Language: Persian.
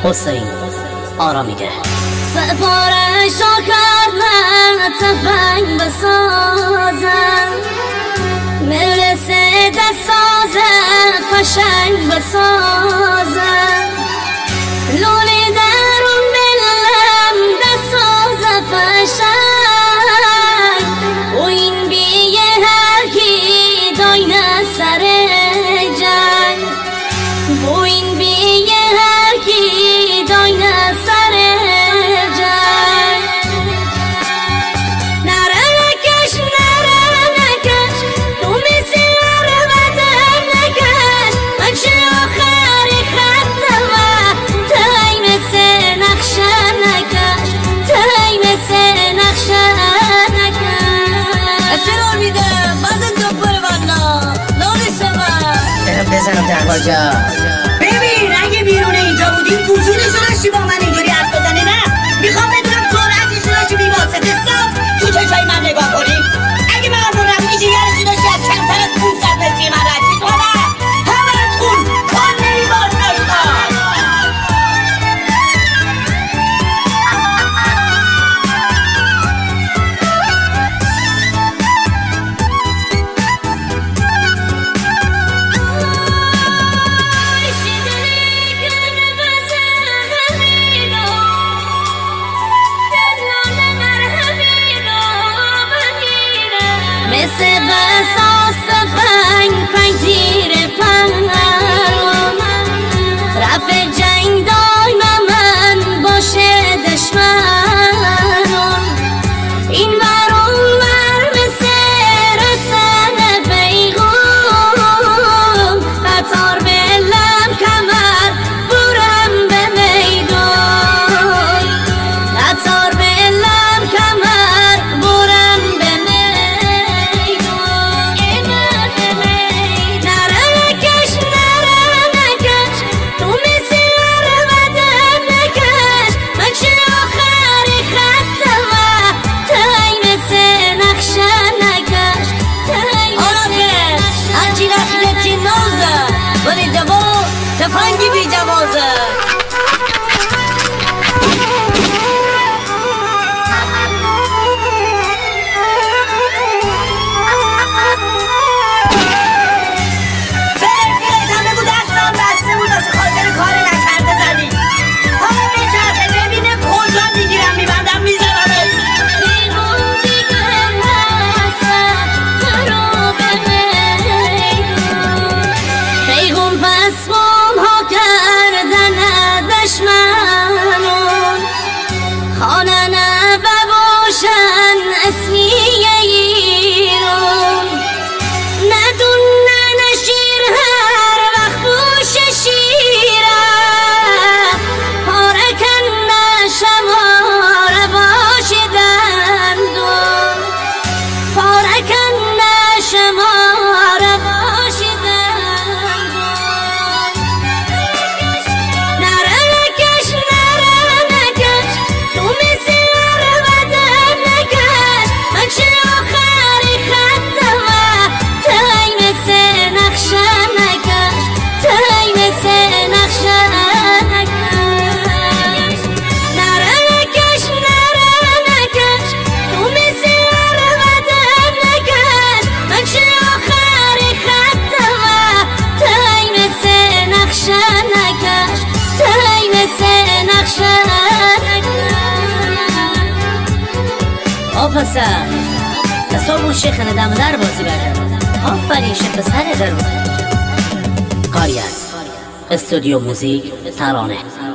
حسین آرامیده. سفارشا کردن تفنگ بسازن، ملسه دست سازن قشنگ بسازن، لولی درون بلم دست ساز قشنگ، و این بیه هر کی داینه سر جنگ، و این بیه هر کی داینه سر جنگ. نره نکش تو مثل نره بدن نکش، بچه آخری خطه و تای مثل نقشه نکش، تای مثل نقشه نکش. اسرار میدم بازم دوباره والا لولی سبا بزنم در باجا. ببین اگه بیرون اینجا بودیم وجودشو داشتی با من اینجوری حرف بزنی. نه میخوام بدونم جرأتشو داشتی بی واسطه صاف تو چشای من نگاه کنی. اگه من رو رفتی جیگرشو داشتی از کمتر از 500 متری من رد تو نه همتون کار نمیباز نمیباز. مثل قصاص تفنگ پنج تیر پنهان، رفع جنگ دایما من باشه دشمنان، این ور اون ور مثل رسن پیغام، قطار بلم کمر برم به میدان، قطار بلم کمر برم به ولی جواب تفنگی بی جوازه. همه بود دستم بسته بود واسه خاطر کار نکرده زدی. حالا بچرخه ببینه کجا میگیرم میبندم میزنم. اسمم ها کردن دشمنون، خانه نباشن اسمی ایران، ندونن شیر هر وقت بوش شیره، پارکن شمار باشدن دون، پارکن شمار باشدن. پسر تصور شیخ ندم در بازی برده. آفرین شیخ پسر در بود. کاری از استودیو موزیک ترانه.